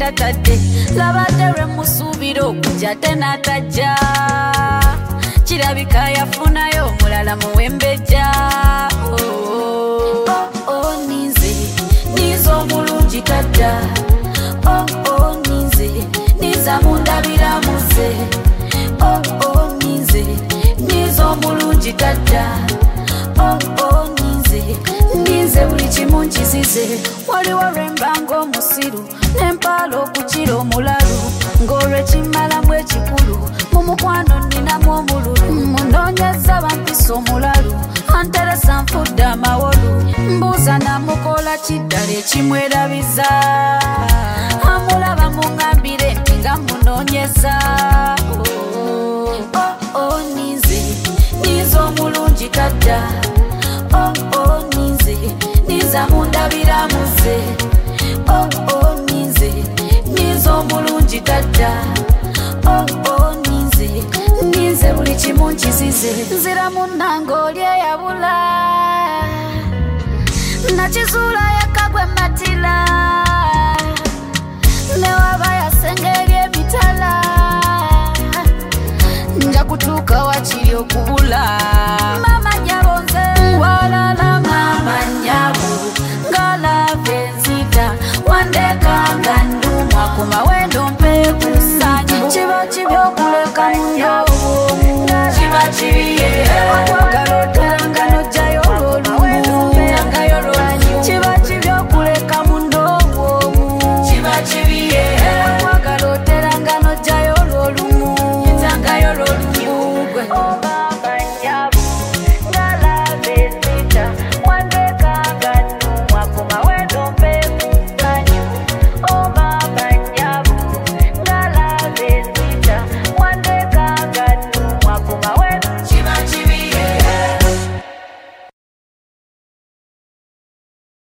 agenda tadde labadde lwe musubira okujja tenatajja kirabika yafunayo omulala muwembejja nize omulungi tadda niza mundabiramuze nize omulungi tadda nize buli kimu nkizize waliwo lwembanga omusiru n'empaala okukira omulalu ng'olwekimalamu ekikulu mu mukwano nninamu omululu munoonyeza bampisa omulalu anteresa nfudde amawolu mbuuza namukola kiddala ekimwerabiza amulaba muŋŋambire nti nga munoonyeza nize omulungi tadda niza mundabiramuze nize omulungi tadda nize buli kimu nkizize nzira munnange oli eyabula nakizuula yakagwe matila newaba yasenga eri emitala nja kutuuka wakiri okubula mama nyabonze walala mama nyabu ngalave nzita wandeka nga ndumwa kumawe